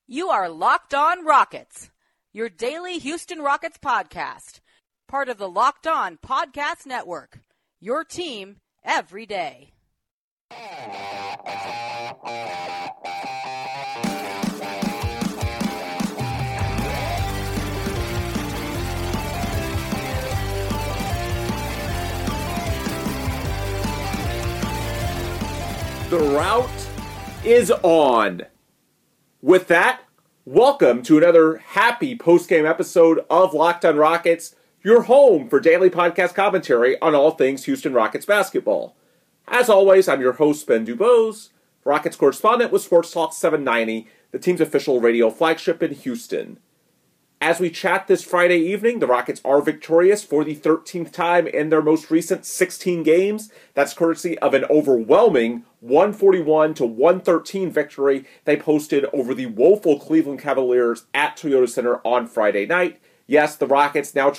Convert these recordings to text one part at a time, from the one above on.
You are Locked On Rockets, your daily Houston Rockets podcast, part of the Locked On Podcast Network, your team every day. The route is on. With that, welcome to another happy post-game episode of Locked On Rockets, your home for daily podcast commentary on all things Houston Rockets basketball. As always, I'm your host, Ben Dubose, Rockets correspondent with Sports Talk 790, the team's official radio flagship in Houston. As we chat this Friday evening, the Rockets are victorious for the 13th time in their most recent 16 games. That's courtesy of an overwhelming 141-113 victory they posted over the woeful Cleveland Cavaliers at Toyota Center on Friday night. Yes, the Rockets now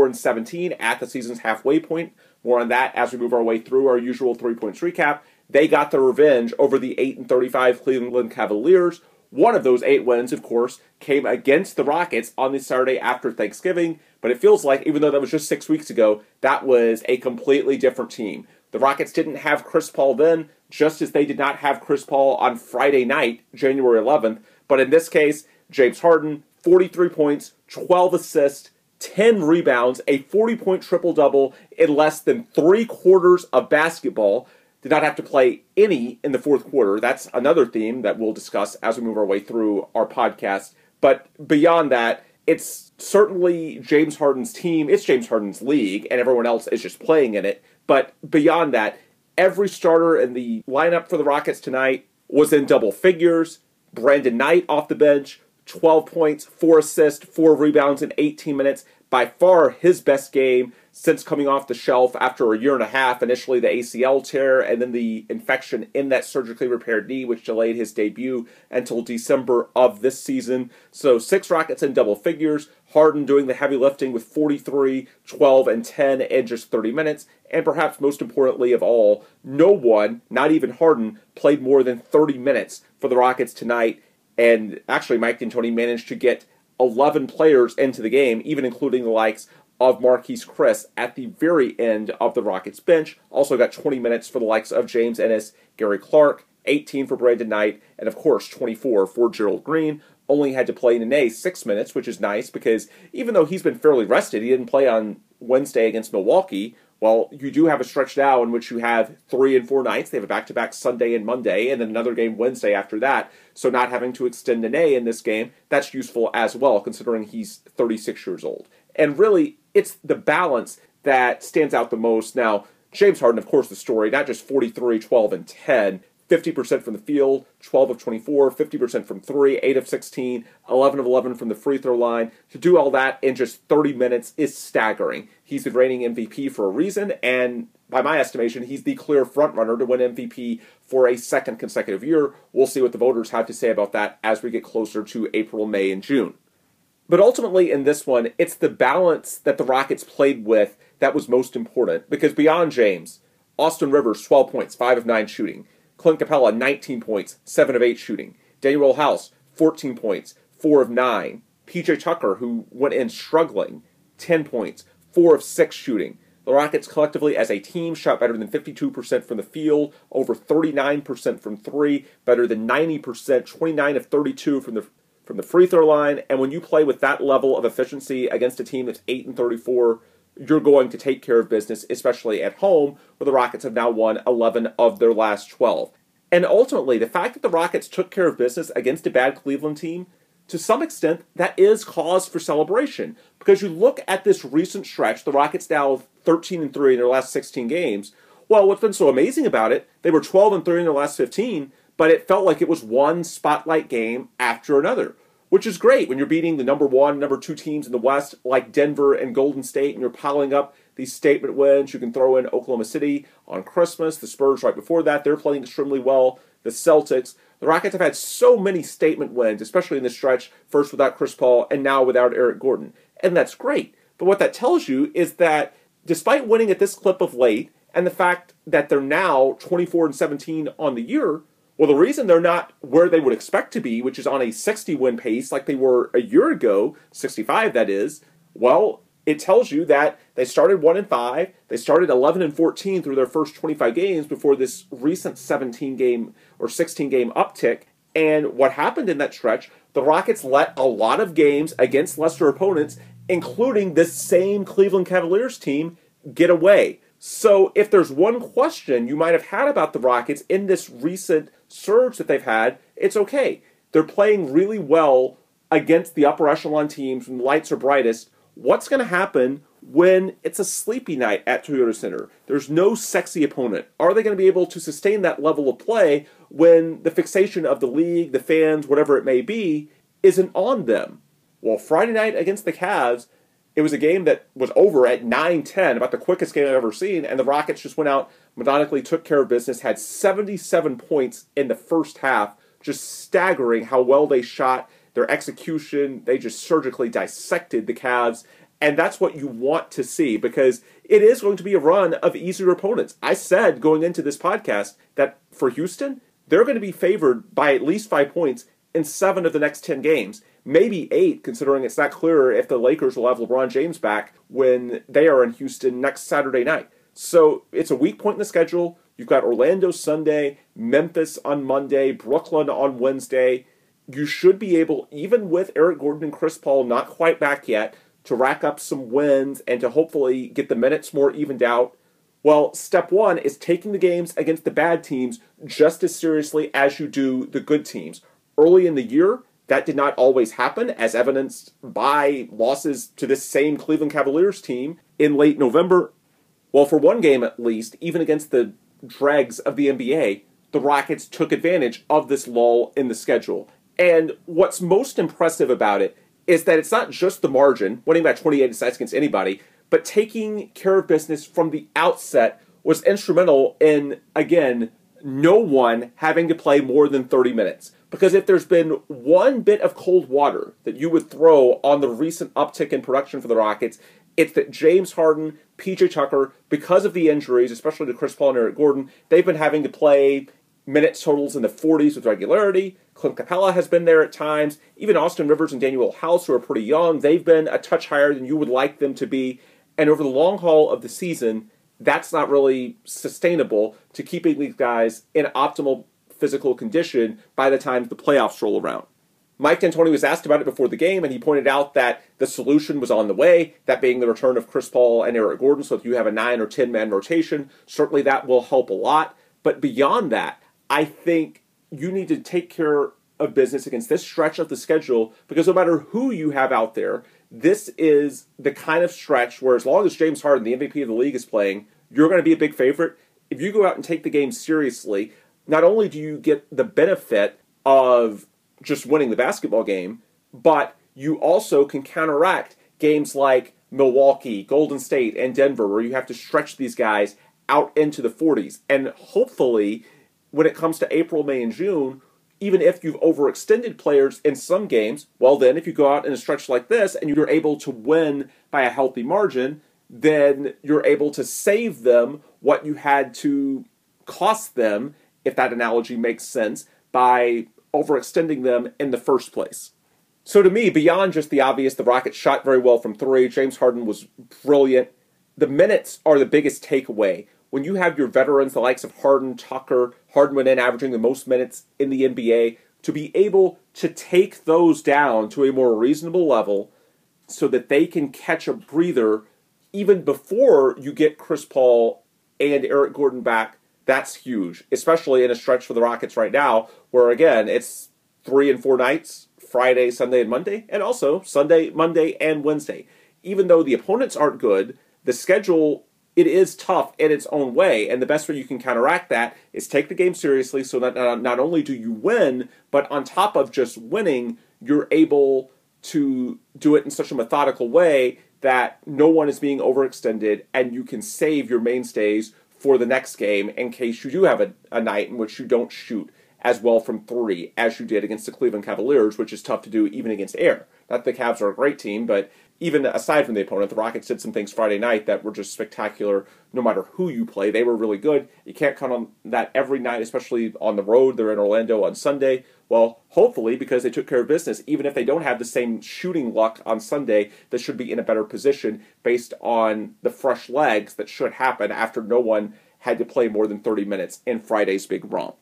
24-17 at the season's halfway point. More on that as we move our way through our usual 3-points recap. They got their revenge over the 8-35 Cleveland Cavaliers. One of those 8 wins, of course, came against the Rockets on the Saturday after Thanksgiving, but it feels like, even though that was just 6 weeks ago, that was a completely different team. The Rockets didn't have Chris Paul then, just as they did not have Chris Paul on Friday night, January 11th, but in this case, James Harden, 43 points, 12 assists, 10 rebounds, a 40-point triple-double in less than 3 quarters of basketball. Did not have to play any in the fourth quarter. That's another theme that we'll discuss as we move our way through our podcast. But beyond that, it's certainly James Harden's team. It's James Harden's league, and everyone else is just playing in it. But beyond that, every starter in the lineup for the Rockets tonight was in double figures. Brandon Knight off the bench, 12 points, 4 assists, 4 rebounds in 18 minutes. By far his best game since coming off the shelf after a year and a half, initially the ACL tear and then the infection in that surgically repaired knee, which delayed his debut until December of this season. So 6 Rockets in double figures, Harden doing the heavy lifting with 43, 12, and 10 in just 30 minutes. And perhaps most importantly of all, no one, not even Harden, played more than 30 minutes for the Rockets tonight. And actually Mike D'Antoni managed to get 11 players into the game, even including the likes of Marquise Chriss at the very end of the Rockets bench. Also got 20 minutes for the likes of James Ennis, Gary Clark, 18 for Brandon Knight, and of course 24 for Gerald Green. Only had to play Nene 6 minutes, which is nice because even though he's been fairly rested, he didn't play on Wednesday against Milwaukee. Well, you do have a stretch now in which you have 3 and 4 nights. They have a back-to-back Sunday and Monday, and then another game Wednesday after that. So not having to extend Nene in this game, that's useful as well, considering he's 36 years old. And really, it's the balance that stands out the most. Now, James Harden, of course, the story, not just 43, 12, and 10, 50% from the field, 12 of 24, 50% from 3, 8 of 16, 11 of 11 from the free throw line. To do all that in just 30 minutes is staggering. He's the reigning MVP for a reason, and by my estimation, he's the clear frontrunner to win MVP for a second consecutive year. We'll see what the voters have to say about that as we get closer to April, May, and June. But ultimately in this one, it's the balance that the Rockets played with that was most important, because beyond James, Austin Rivers, 12 points, 5 of 9 shooting. Clint Capella, 19 points, 7 of 8 shooting. Danuel House, 14 points, 4 of 9. PJ Tucker, who went in struggling, 10 points, 4 of 6 shooting. The Rockets collectively as a team shot better than 52% from the field, over 39% from 3, better than 90%, 29 of 32 from the free throw line. And when you play with that level of efficiency against a team that's 8-34, you're going to take care of business, especially at home, where the Rockets have now won 11 of their last 12. And ultimately, the fact that the Rockets took care of business against a bad Cleveland team, to some extent, that is cause for celebration. Because you look at this recent stretch, the Rockets now 13-3 in their last 16 games. Well, what's been so amazing about it, they were 12-3 in their last 15, but it felt like it was one spotlight game after another. Which is great when you're beating the number 1, number 2 teams in the West like Denver and Golden State, and you're piling up these statement wins. You can throw in Oklahoma City on Christmas, the Spurs right before that. They're playing extremely well. The Celtics. The Rockets have had so many statement wins, especially in this stretch, first without Chris Paul and now without Eric Gordon. And that's great. But what that tells you is that despite winning at this clip of late, and the fact that they're now 24-17 on the year, Well, the reason they're not where they would expect to be, which is on a 60-win pace like they were a year ago, 65 that is, well, it tells you that they started 1-5, they started 11-14 through their first 25 games before this recent 17-game or 16-game uptick. And what happened in that stretch, the Rockets let a lot of games against lesser opponents, including this same Cleveland Cavaliers team, get away. So if there's one question you might have had about the Rockets in this recent surge that they've had, it's okay. They're playing really well against the upper echelon teams when the lights are brightest. What's going to happen when it's a sleepy night at Toyota Center? There's no sexy opponent. Are they going to be able to sustain that level of play when the fixation of the league, the fans, whatever it may be, isn't on them? Well, Friday night against the Cavs, it was a game that was over at 9-10, about the quickest game I've ever seen, and the Rockets just went out, methodically took care of business, had 77 points in the first half, just staggering how well they shot, their execution. They just surgically dissected the Cavs, and that's what you want to see, because it is going to be a run of easier opponents. I said going into this podcast that for Houston, they're going to be favored by at least 5 points in 7 of the next 10 games. Maybe 8, considering it's not clear if the Lakers will have LeBron James back when they are in Houston next Saturday night. So it's a weak point in the schedule. You've got Orlando Sunday, Memphis on Monday, Brooklyn on Wednesday. You should be able, even with Eric Gordon and Chris Paul not quite back yet, to rack up some wins and to hopefully get the minutes more evened out. Well, step one is taking the games against the bad teams just as seriously as you do the good teams. Early in the year, that did not always happen, as evidenced by losses to this same Cleveland Cavaliers team in late November. Well, for one game at least, even against the dregs of the NBA, the Rockets took advantage of this lull in the schedule. And what's most impressive about it is that it's not just the margin, winning by 28 decides against anybody, but taking care of business from the outset was instrumental in, again, no one having to play more than 30 minutes. Because if there's been one bit of cold water that you would throw on the recent uptick in production for the Rockets, it's that James Harden, PJ Tucker, because of the injuries, especially to Chris Paul and Eric Gordon, they've been having to play minutes totals in the 40s with regularity. Clint Capella has been there at times. Even Austin Rivers and Daniel House, who are pretty young, they've been a touch higher than you would like them to be. And over the long haul of the season, that's not really sustainable to keeping these guys in optimal physical condition by the time the playoffs roll around. Mike D'Antoni was asked about it before the game, and he pointed out that the solution was on the way, that being the return of Chris Paul and Eric Gordon. So if you have a 9 or 10-man rotation, certainly that will help a lot. But beyond that, I think you need to take care of business against this stretch of the schedule, because no matter who you have out there, this is the kind of stretch where as long as James Harden, the MVP of the league, is playing, you're going to be a big favorite. If you go out and take the game seriously, not only do you get the benefit of just winning the basketball game, but you also can counteract games like Milwaukee, Golden State, and Denver, where you have to stretch these guys out into the 40s. And hopefully, when it comes to April, May, and June, even if you've overextended players in some games, well then, if you go out in a stretch like this and you're able to win by a healthy margin, then you're able to save them what you had to cost them, if that analogy makes sense, by overextending them in the first place. So to me, beyond just the obvious, the Rockets shot very well from 3, James Harden was brilliant, the minutes are the biggest takeaway. When you have your veterans, the likes of Harden, Tucker, Harden went in averaging the most minutes in the NBA, to be able to take those down to a more reasonable level so that they can catch a breather even before you get Chris Paul and Eric Gordon back, that's huge, especially in a stretch for the Rockets right now, where, again, it's 3 and 4 nights, Friday, Sunday, and Monday, and also Sunday, Monday, and Wednesday. Even though the opponents aren't good, the schedule, it is tough in its own way, and the best way you can counteract that is take the game seriously so that not only do you win, but on top of just winning, you're able to do it in such a methodical way that no one is being overextended, and you can save your mainstays for the next game in case you do have a night in which you don't shoot as well from three as you did against the Cleveland Cavaliers, which is tough to do even against air. Not that the Cavs are a great team, but even aside from the opponent, the Rockets did some things Friday night that were just spectacular no matter who you play. They were really good. You can't count on that every night, especially on the road. They're in Orlando on Sunday. Well, hopefully, because they took care of business, even if they don't have the same shooting luck on Sunday, they should be in a better position based on the fresh legs that should happen after no one had to play more than 30 minutes in Friday's big romp.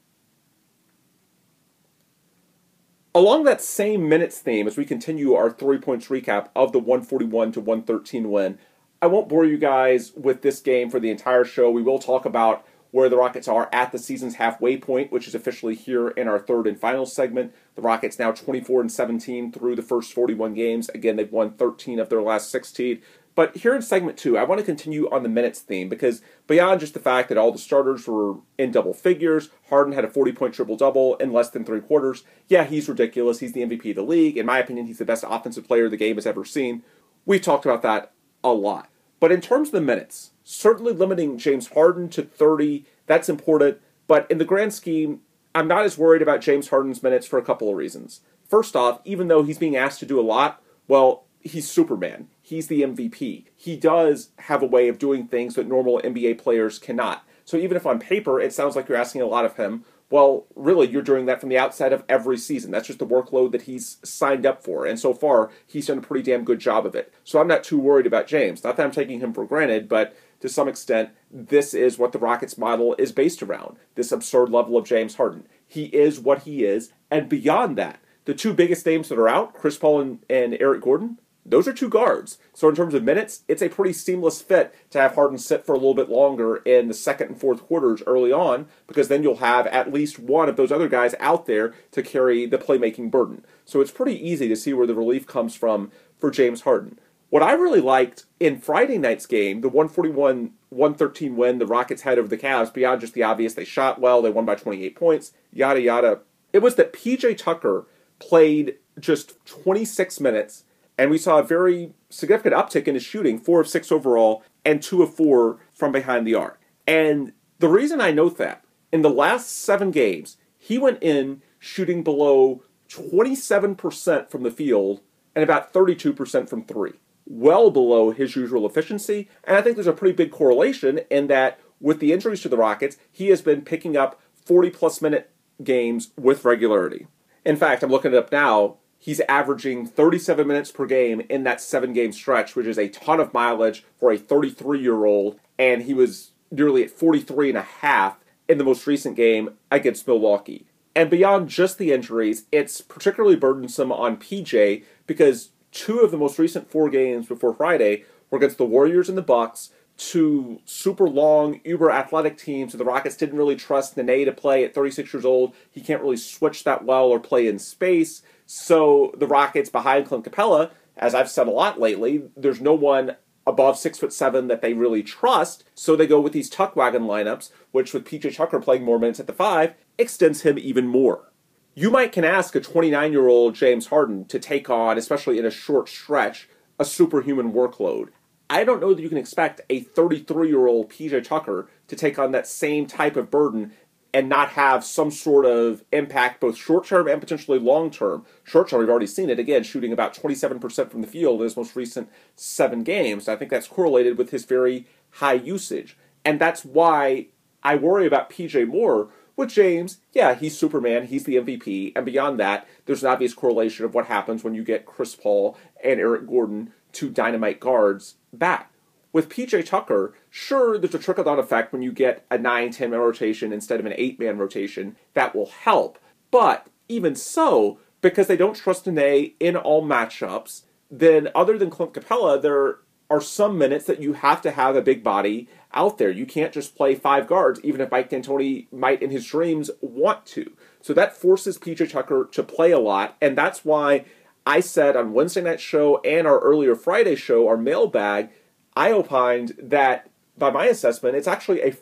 Along that same minutes theme, as we continue our 3 points recap of the 141-113 win, I won't bore you guys with this game for the entire show. We will talk about where the Rockets are at the season's halfway point, which is officially here in our third and final segment. The Rockets now 24-17 through the first 41 games. Again, they've won 13 of their last 16. But here in segment 2, I want to continue on the minutes theme because beyond just the fact that all the starters were in double figures, Harden had a 40-point triple-double in less than 3 quarters. Yeah, he's ridiculous. He's the MVP of the league. In my opinion, he's the best offensive player the game has ever seen. We've talked about that a lot. But in terms of the minutes, certainly limiting James Harden to 30, that's important. But in the grand scheme, I'm not as worried about James Harden's minutes for a couple of reasons. First off, even though he's being asked to do a lot, well, he's Superman. He's the MVP. He does have a way of doing things that normal NBA players cannot. So even if on paper it sounds like you're asking a lot of him, well, really, you're doing that from the outset of every season. That's just the workload that he's signed up for. And so far, he's done a pretty damn good job of it. So I'm not too worried about James. Not that I'm taking him for granted, but to some extent, this is what the Rockets model is based around. This absurd level of James Harden. He is what he is. And beyond that, the two biggest names that are out, Chris Paul and Eric Gordon, those are two guards. So in terms of minutes, it's a pretty seamless fit to have Harden sit for a little bit longer in the second and fourth quarters early on, because then you'll have at least one of those other guys out there to carry the playmaking burden. So it's pretty easy to see where the relief comes from for James Harden. What I really liked in Friday night's game, the 141-113 win the Rockets had over the Cavs, beyond just the obvious, they shot well, they won by 28 points, yada yada, it was that PJ Tucker played just 26 minutes, and we saw a very significant uptick in his shooting, 4 of 6 overall, and 2 of 4 from behind the arc. And the reason I note that, in the last 7 games, he went in shooting below 27% from the field and about 32% from 3. Well below his usual efficiency, and I think there's a pretty big correlation in that with the injuries to the Rockets, he has been picking up 40-plus minute games with regularity. In fact, I'm looking it up now, he's averaging 37 minutes per game in that 7-game stretch, which is a ton of mileage for a 33-year-old, and he was nearly at 43.5 in the most recent game against Milwaukee. And beyond just the injuries, it's particularly burdensome on PJ because 2 of the most recent 4 games before Friday were against the Warriors and the Bucks, 2 super long, uber athletic teams that the Rockets didn't really trust Nene to play at 36 years old. He can't really switch that well or play in space. So the Rockets behind Clint Capella, as I've said a lot lately, there's no one above 6'7" that they really trust. So they go with these tuck wagon lineups, which with PJ Tucker playing more minutes at the 5, extends him even more. You can ask a 29-year-old James Harden to take on, especially in a short stretch, a superhuman workload. I don't know that you can expect a 33-year-old PJ Tucker to take on that same type of burden and not have some sort of impact, both short-term and potentially long-term. Short-term, we've already seen it, again, shooting about 27% from the field in his most recent 7 games. I think that's correlated with his very high usage. And that's why I worry about PJ more. With James, yeah, he's Superman, he's the MVP, and beyond that, there's an obvious correlation of what happens when you get Chris Paul and Eric Gordon, 2 dynamite guards, back. With PJ Tucker, sure, there's a trickle-down effect when you get a 9-10 man rotation instead of an 8-man rotation. That will help. But even so, because they don't trust Nene in all matchups, then other than Clint Capella, there are some minutes that you have to have a big body out there. You can't just play 5 guards, even if Mike D'Antoni might, in his dreams, want to. So that forces PJ Tucker to play a lot, and that's why I said on Wednesday night's show and our earlier Friday show, our mailbag, I opined that, by my assessment, it's actually a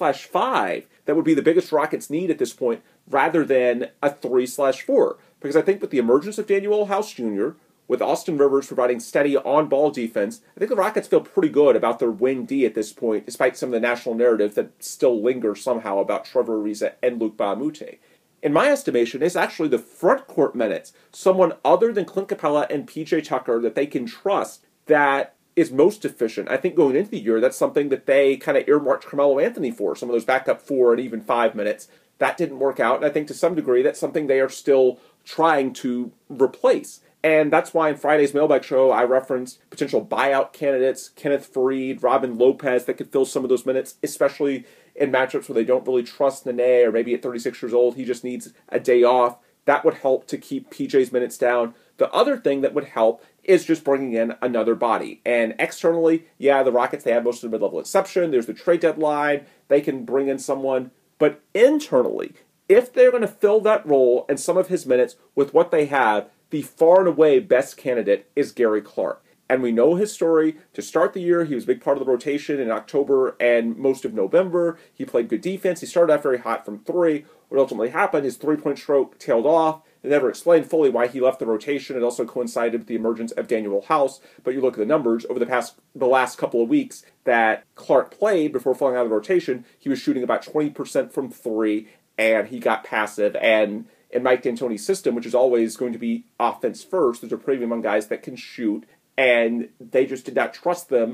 4/5 that would be the biggest Rockets need at this point, rather than a 3/4. Because I think with the emergence of Daniel House Jr., with Austin Rivers providing steady on-ball defense, I think the Rockets feel pretty good about their wing D at this point, despite some of the national narrative that still lingers somehow about Trevor Ariza and Luc Mbah a Moute. in my estimation, is actually the front court minutes. Someone other than Clint Capella and PJ Tucker that they can trust that is most efficient. I think going into the year, that's something that they kind of earmarked Carmelo Anthony for, some of those backup 4 and even 5 minutes. That didn't work out, and I think to some degree that's something they are still trying to replace. And that's why in Friday's Mailbag Show, I referenced potential buyout candidates, Kenneth Faried, Robin Lopez, that could fill some of those minutes, especially in matchups where they don't really trust Nene, or maybe at 36 years old, he just needs a day off. That would help to keep PJ's minutes down. The other thing that would help is just bringing in another body. And externally, yeah, the Rockets, they have most of the mid-level exception. There's the trade deadline. They can bring in someone. But internally, if they're going to fill that role and some of his minutes with what they have, the far and away best candidate is Gary Clark. And we know his story. To start the year, he was a big part of the rotation in October and most of November. He played good defense. He started out very hot from 3. What ultimately happened, his three-point stroke tailed off. They never explained fully why he left the rotation. It also coincided with the emergence of Daniel House. But you look at the numbers over the last couple of weeks that Clark played before falling out of the rotation, he was shooting about 20% from 3, and he got passive. And in Mike D'Antoni's system, which is always going to be offense first, there's a premium on guys that can shoot, and they just did not trust them,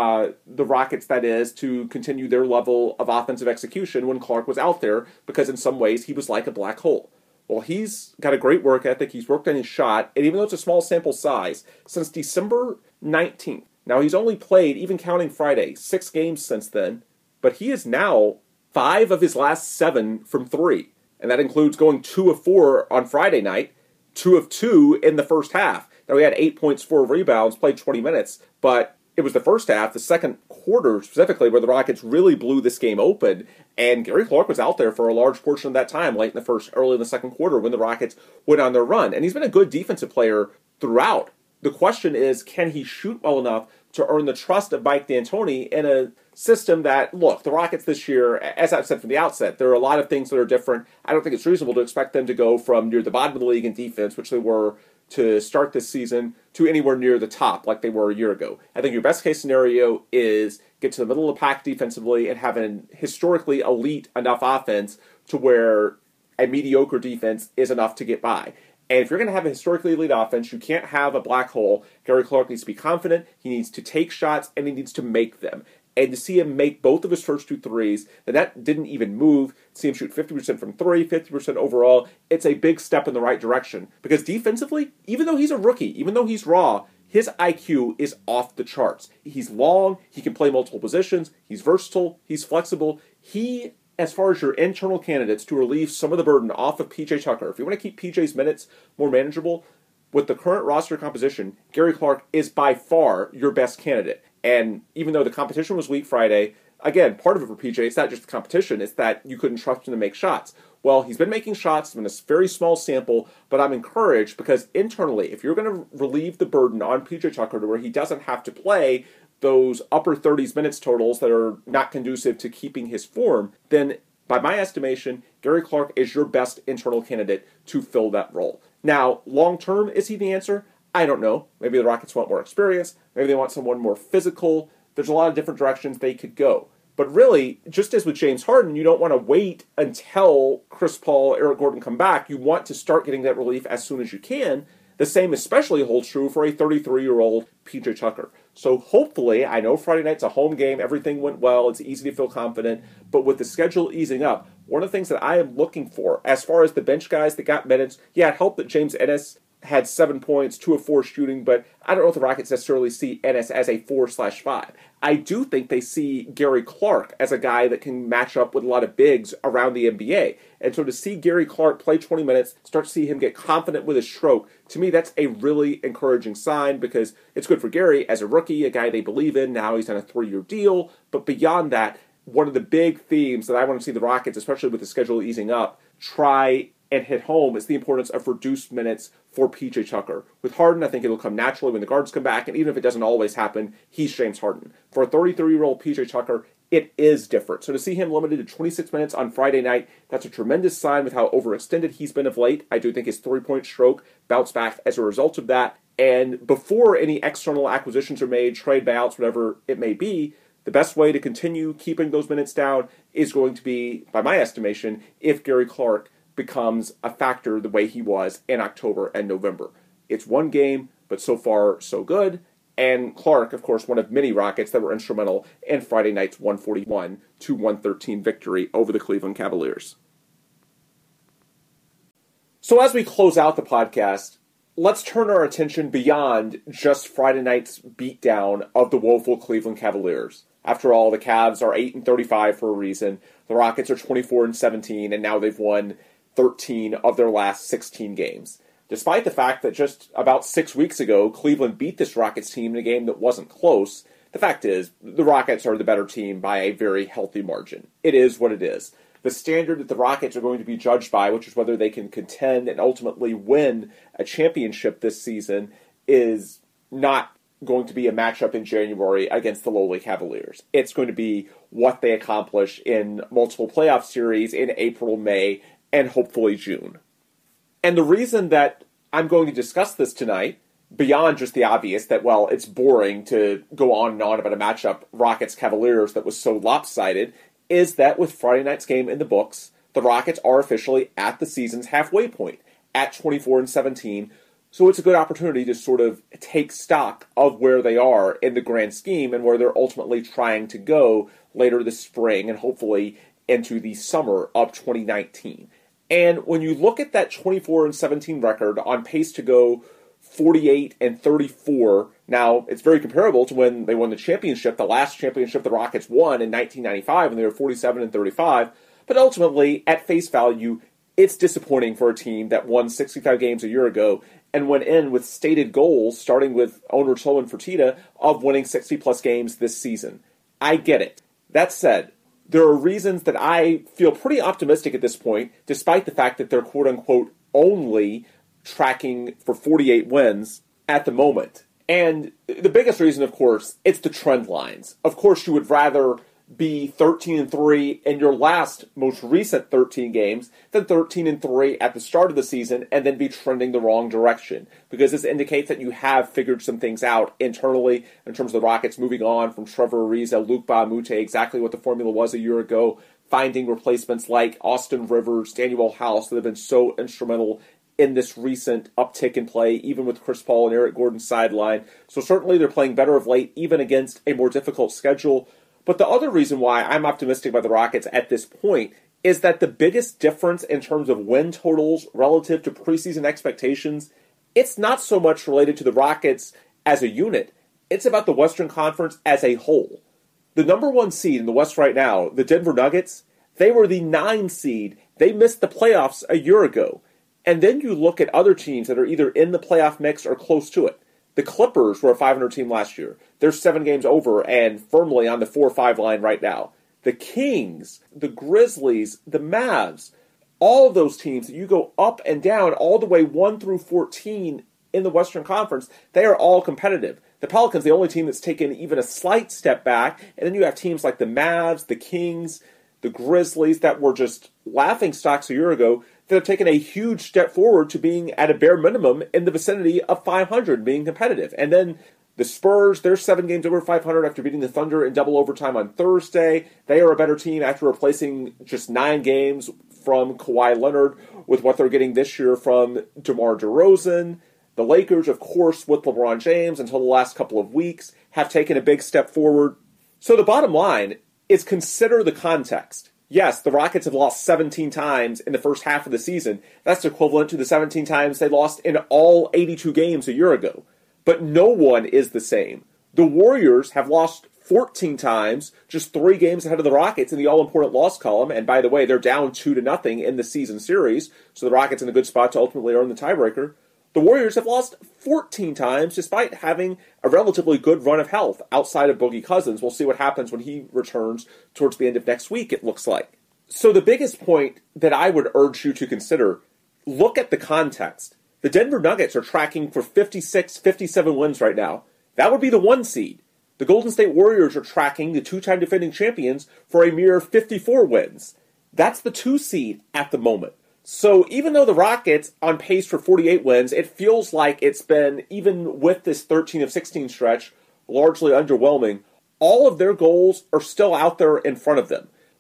the Rockets, that is, to continue their level of offensive execution when Clark was out there, because in some ways he was like a black hole. Well, he's got a great work ethic. He's worked on his shot, and even though it's a small sample size, since December 19th, now he's only played, even counting Friday, 6 games since then, but he is now 5 of his last 7 from 3. And that includes going 2 of 4 on Friday night, 2 of 2 in the first half. Now, he had 8 points, 4 rebounds, played 20 minutes, but it was the first half, the second quarter specifically, where the Rockets really blew this game open, and Gary Clark was out there for a large portion of that time, late in the first, early in the second quarter, when the Rockets went on their run. And he's been a good defensive player throughout. The question is, can he shoot well enough to earn the trust of Mike D'Antoni in a system that, look, the Rockets this year, as I've said from the outset, there are a lot of things that are different. I don't think it's reasonable to expect them to go from near the bottom of the league in defense, which they were to start this season, to anywhere near the top like they were a year ago. I think your best case scenario is get to the middle of the pack defensively and have an historically elite enough offense to where a mediocre defense is enough to get by. And if you're going to have a historically elite offense, you can't have a black hole. Gary Clark needs to be confident, he needs to take shots, and he needs to make them. And to see him make both of his first 2 threes, the net didn't even move. To see him shoot 50% from 3, 50% overall, it's a big step in the right direction. Because defensively, even though he's a rookie, even though he's raw, his IQ is off the charts. He's long, he can play multiple positions, he's versatile, he's flexible. He, as far as your internal candidates to relieve some of the burden off of PJ Tucker, if you want to keep PJ's minutes more manageable, with the current roster composition, Gary Clark is by far your best candidate. And even though the competition was weak Friday, again, part of it for PJ, it's not just the competition, it's that you couldn't trust him to make shots. Well, he's been making shots in a very small sample, but I'm encouraged because internally, if you're going to relieve the burden on PJ Tucker to where he doesn't have to play those upper 30s minutes totals that are not conducive to keeping his form, then by my estimation, Gary Clark is your best internal candidate to fill that role. Now, long-term, is he the answer? I don't know. Maybe the Rockets want more experience. Maybe they want someone more physical. There's a lot of different directions they could go. But really, just as with James Harden, you don't want to wait until Chris Paul, Eric Gordon come back. You want to start getting that relief as soon as you can. The same especially holds true for a 33-year-old PJ Tucker. So hopefully, I know Friday night's a home game, everything went well, it's easy to feel confident, but with the schedule easing up, one of the things that I am looking for, as far as the bench guys that got minutes, yeah, it helped that James Ennis had 7 points, 2 of 4 shooting, but I don't know if the Rockets necessarily see Ennis as a 4/5. I do think they see Gary Clark as a guy that can match up with a lot of bigs around the NBA. And so to see Gary Clark play 20 minutes, start to see him get confident with his stroke, to me that's a really encouraging sign because it's good for Gary as a rookie, a guy they believe in. Now he's on a 3-year deal. But beyond that, one of the big themes that I want to see the Rockets, especially with the schedule easing up, try and hit home is the importance of reduced minutes for PJ Tucker. With Harden, I think it'll come naturally when the guards come back, and even if it doesn't always happen, he's James Harden. For a 33-year-old PJ Tucker, it is different. So to see him limited to 26 minutes on Friday night, that's a tremendous sign with how overextended he's been of late. I do think his three-point stroke bounced back as a result of that. And before any external acquisitions are made, trade buyouts, whatever it may be, the best way to continue keeping those minutes down is going to be, by my estimation, if Gary Clark becomes a factor the way he was in October and November. It's one game, but so far so good. And Clark, of course, one of many Rockets that were instrumental in Friday night's 141-113 victory over the Cleveland Cavaliers. So as we close out the podcast, let's turn our attention beyond just Friday night's beatdown of the woeful Cleveland Cavaliers. After all, the Cavs are 8-35 for a reason. The Rockets are 24-17, and now they've won 13 of their last 16 games. Despite the fact that just about 6 weeks ago, Cleveland beat this Rockets team in a game that wasn't close, the fact is, the Rockets are the better team by a very healthy margin. It is what it is. The standard that the Rockets are going to be judged by, which is whether they can contend and ultimately win a championship this season, is not going to be a matchup in January against the lowly Cavaliers. It's going to be what they accomplish in multiple playoff series in April, May, and hopefully June. And the reason that I'm going to discuss this tonight, beyond just the obvious that, well, it's boring to go on and on about a matchup, Rockets-Cavaliers, that was so lopsided, is that with Friday night's game in the books, the Rockets are officially at the season's halfway point, at 24-17, so it's a good opportunity to sort of take stock of where they are in the grand scheme and where they're ultimately trying to go later this spring and hopefully into the summer of 2019. And when you look at that 24-17 record, on pace to go 48-34, now it's very comparable to when they won the championship, the last championship the Rockets won in 1995, when they were 47-35. But ultimately, at face value, it's disappointing for a team that won 65 games a year ago and went in with stated goals, starting with owner Tillman Fertitta, of winning 60-plus games this season. I get it. That said, there are reasons that I feel pretty optimistic at this point, despite the fact that they're quote-unquote only tracking for 48 wins at the moment. And the biggest reason, of course, it's the trend lines. Of course, you would rather be 13-3 in your last most recent 13 games than 13-3 at the start of the season and then be trending the wrong direction, because this indicates that you have figured some things out internally in terms of the Rockets moving on from Trevor Ariza, Luc Mbah a Moute, exactly what the formula was a year ago, finding replacements like Austin Rivers, Danuel House that have been so instrumental in this recent uptick in play, even with Chris Paul and Eric Gordon sidelined. So certainly they're playing better of late, even against a more difficult schedule. But the other reason why I'm optimistic about the Rockets at this point is that the biggest difference in terms of win totals relative to preseason expectations, it's not so much related to the Rockets as a unit. It's about the Western Conference as a whole. The number one seed in the West right now, the Denver Nuggets, they were the 9 seed. They missed the playoffs a year ago. And then you look at other teams that are either in the playoff mix or close to it. The Clippers were a 500 team last year. They're 7 games over and firmly on the 4-5 line right now. The Kings, the Grizzlies, the Mavs, all of those teams that you go up and down all the way 1 through 14 in the Western Conference, they are all competitive. The Pelicans, the only team that's taken even a slight step back, and then you have teams like the Mavs, the Kings, the Grizzlies that were just laughing stocks a year ago that have taken a huge step forward to being at a bare minimum in the vicinity of 500, being competitive. And then the Spurs, they're 7 games over 500 after beating the Thunder in double overtime on Thursday. They are a better team after replacing just 9 games from Kawhi Leonard with what they're getting this year from DeMar DeRozan. The Lakers, of course, with LeBron James until the last couple of weeks, have taken a big step forward. So the bottom line is consider the context. Yes, the Rockets have lost 17 times in the first half of the season. That's equivalent to the 17 times they lost in all 82 games a year ago. But no one is the same. The Warriors have lost 14 times, just 3 games ahead of the Rockets in the all-important loss column. And by the way, they're down 2-0 in the season series, so the Rockets in a good spot to ultimately earn the tiebreaker. The Warriors have lost 14 times despite having a relatively good run of health outside of Boogie Cousins. We'll see what happens when he returns towards the end of next week, it looks like. So the biggest point that I would urge you to consider, look at the context. The Denver Nuggets are tracking for 56, 57 wins right now. That would be the 1 seed. The Golden State Warriors are tracking, the 2-time defending champions, for a mere 54 wins. That's the 2 seed at the moment. So even though the Rockets on pace for 48 wins, it feels like it's been, even with this 13 of 16 stretch, largely underwhelming. All of their goals are still out there in front of them.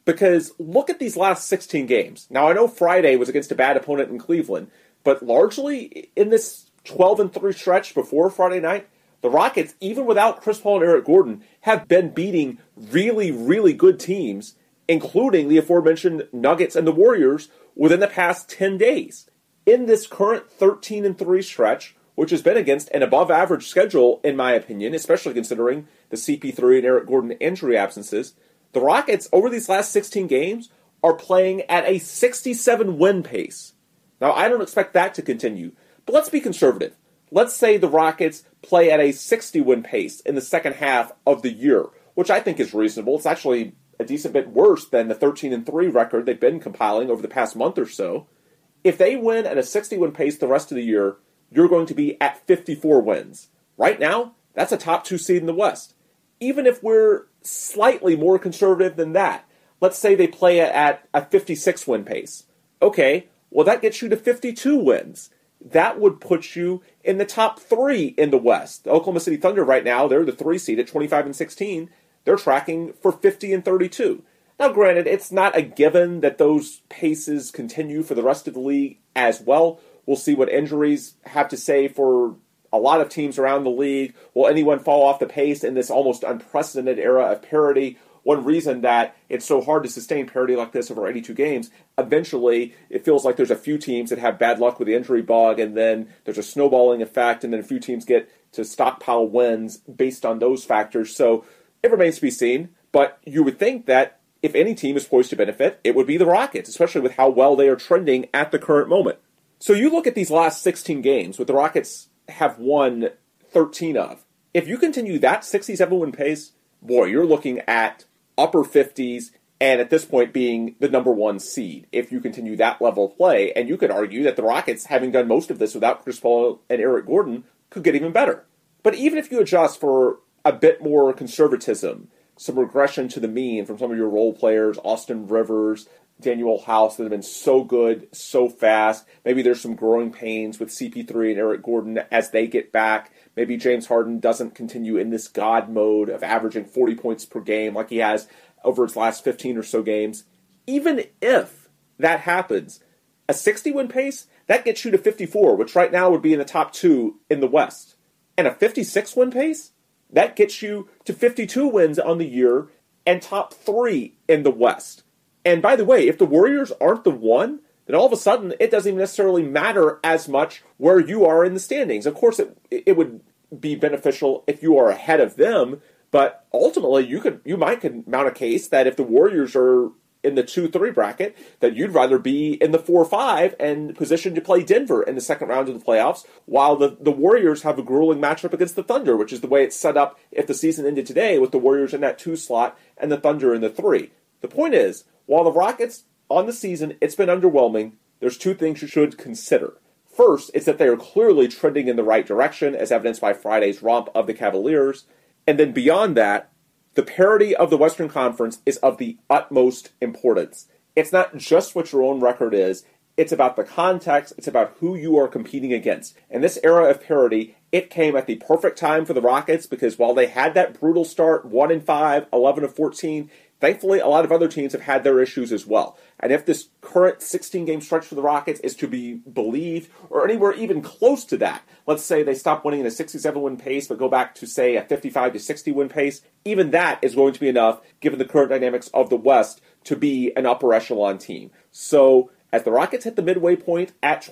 Because look at these last 16 games. Now, I know Friday was against a bad opponent in Cleveland, but largely in this 12-3 stretch before Friday night, the Rockets, even without Chris Paul and Eric Gordon, have been beating really, really good teams, including the aforementioned Nuggets and the Warriors, within the past 10 days. In this current 13-3 stretch, which has been against an above-average schedule, in my opinion, especially considering the CP3 and Eric Gordon injury absences, the Rockets, over these last 16 games, are playing at a 67-win pace. Now, I don't expect that to continue, but let's be conservative. Let's say the Rockets play at a 60-win pace in the second half of the year, which I think is reasonable. It's actually a decent bit worse than the 13-3 record they've been compiling over the past month or so. If they win at a 60-win pace the rest of the year, you're going to be at 54 wins. Right now, that's a top 2 seed in the West. Even if we're slightly more conservative than that, let's say they play at a 56-win pace. Okay, well that gets you to 52 wins. That would put you in the top 3 in the West. The Oklahoma City Thunder right now, they're the 3 seed at 25-16. They're tracking for 50-32. Now, granted, it's not a given that those paces continue for the rest of the league as well. We'll see what injuries have to say for a lot of teams around the league. Will anyone fall off the pace in this almost unprecedented era of parity? One reason that it's so hard to sustain parity like this over 82 games, eventually it feels like there's a few teams that have bad luck with the injury bug, and then there's a snowballing effect, and then a few teams get to stockpile wins based on those factors. So it remains to be seen, but you would think that if any team is poised to benefit, it would be the Rockets, especially with how well they are trending at the current moment. So you look at these last 16 games, what the Rockets have won 13 of. If you continue that 67-win pace, boy, you're looking at upper 50s, and at this point being the number 1 seed, if you continue that level of play. And you could argue that the Rockets, having done most of this without Chris Paul and Eric Gordon, could get even better. But even if you adjust for a bit more conservatism, some regression to the mean from some of your role players, Austin Rivers, Daniel House, that have been so good, so fast. Maybe there's some growing pains with CP3 and Eric Gordon as they get back. Maybe James Harden doesn't continue in this God mode of averaging 40 points per game like he has over his last 15 or so games. Even if that happens, a 60-win pace, that gets you to 54, which right now would be in the top 2 in the West. And a 56-win pace, that gets you to 52 wins on the year and top 3 in the West. And by the way, if the Warriors aren't the 1, then all of a sudden it doesn't even necessarily matter as much where you are in the standings. Of course, it would be beneficial if you are ahead of them, but ultimately you might mount a case that if the Warriors are in the 2-3 bracket, that you'd rather be in the 4-5 and positioned to play Denver in the second round of the playoffs, while the Warriors have a grueling matchup against the Thunder, which is the way it's set up if the season ended today, with the Warriors in that 2 slot and the Thunder in the 3. The point is, while the Rockets, on the season, it's been underwhelming, there's 2 things you should consider. First, it's that they are clearly trending in the right direction, as evidenced by Friday's romp of the Cavaliers. And then beyond that, the parity of the Western Conference is of the utmost importance. It's not just what your own record is, it's about the context, it's about who you are competing against. In this era of parity, it came at the perfect time for the Rockets, because while they had that brutal start, 1-5, 11-14, thankfully, a lot of other teams have had their issues as well. And if this current 16-game stretch for the Rockets is to be believed, or anywhere even close to that, let's say they stop winning at a 67-win pace, but go back to, say, a 55-60-win pace, even that is going to be enough, given the current dynamics of the West, to be an upper echelon team. So, as the Rockets hit the midway point at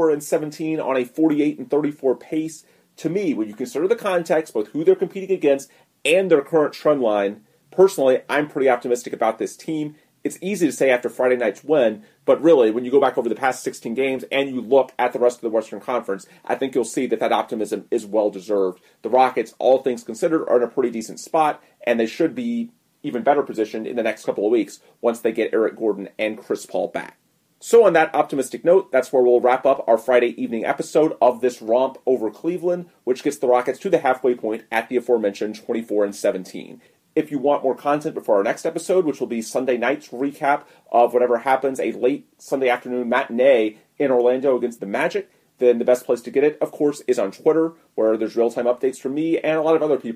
24-17 on a 48-34 pace, to me, when you consider the context, both who they're competing against and their current trend line, personally, I'm pretty optimistic about this team. It's easy to say after Friday night's win, but really, when you go back over the past 16 games and you look at the rest of the Western Conference, I think you'll see that optimism is well-deserved. The Rockets, all things considered, are in a pretty decent spot, and they should be even better positioned in the next couple of weeks once they get Eric Gordon and Chris Paul back. So on that optimistic note, that's where we'll wrap up our Friday evening episode of this romp over Cleveland, which gets the Rockets to the halfway point at the aforementioned 24-17. If you want more content before our next episode, which will be Sunday night's recap of whatever happens, a late Sunday afternoon matinee in Orlando against the Magic, then the best place to get it, of course, is on Twitter, where there's real-time updates from me and a lot of other people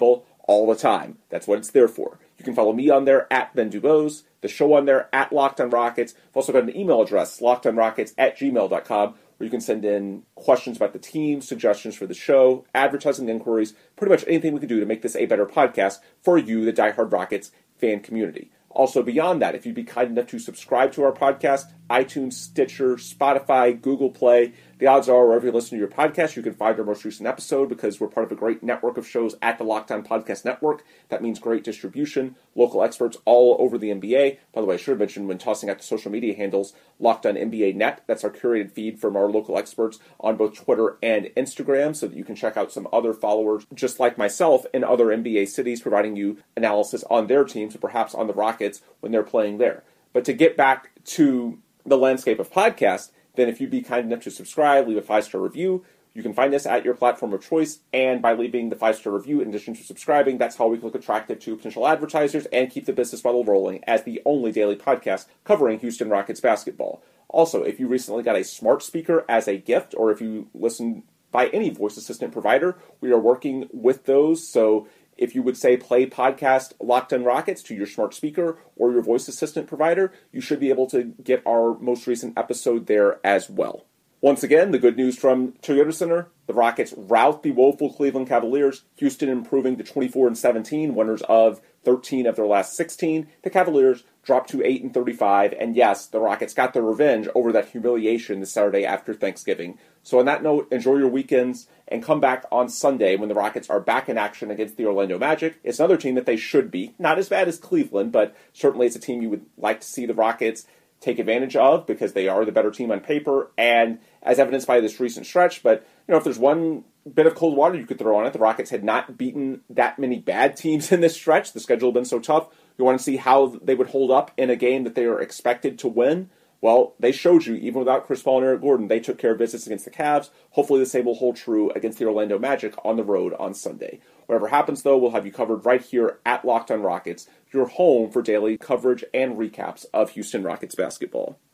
all the time. That's what it's there for. You can follow me on there at Ben Dubose, the show on there at Locked On Rockets. I've also got an email address, lockedonrockets@gmail.com, where you can send in questions about the team, suggestions for the show, advertising inquiries, pretty much anything we can do to make this a better podcast for you, the diehard Rockets fan community. Also, beyond that, if you'd be kind enough to subscribe to our podcast, iTunes, Stitcher, Spotify, Google Play, the odds are wherever you listen to your podcast, you can find our most recent episode because we're part of a great network of shows at the Locked On Podcast Network. That means great distribution, local experts all over the NBA. By the way, I should have mentioned when tossing out the social media handles, Locked On NBA Net. That's our curated feed from our local experts on both Twitter and Instagram so that you can check out some other followers just like myself in other NBA cities providing you analysis on their teams and perhaps on the Rockets when they're playing there. But to get back to the landscape of podcasts, then if you'd be kind enough to subscribe, leave a 5-star review. You can find us at your platform of choice, and by leaving the 5-star review in addition to subscribing, that's how we can look attractive to potential advertisers and keep the business model rolling as the only daily podcast covering Houston Rockets basketball. Also, if you recently got a smart speaker as a gift, or if you listen by any voice assistant provider, we are working with those, so if you would say play podcast Locked On Rockets to your smart speaker or your voice assistant provider, you should be able to get our most recent episode there as well. Once again, the good news from Toyota Center, the Rockets rout the woeful Cleveland Cavaliers, Houston improving to 24-17, winners of 13 of their last 16. The Cavaliers dropped to 8-35, and yes, the Rockets got their revenge over that humiliation this Saturday after Thanksgiving. So on that note, enjoy your weekends, and come back on Sunday when the Rockets are back in action against the Orlando Magic. It's another team that they should be. Not as bad as Cleveland, but certainly it's a team you would like to see the Rockets take advantage of because they are the better team on paper, and as evidenced by this recent stretch. But, if there's one bit of cold water you could throw on it, the Rockets had not beaten that many bad teams in this stretch. The schedule had been so tough. You want to see how they would hold up in a game that they are expected to win. Well, they showed you, even without Chris Paul and Eric Gordon, they took care of business against the Cavs. Hopefully the same will hold true against the Orlando Magic on the road on Sunday. Whatever happens, though, we'll have you covered right here at Locked On Rockets, your home for daily coverage and recaps of Houston Rockets basketball.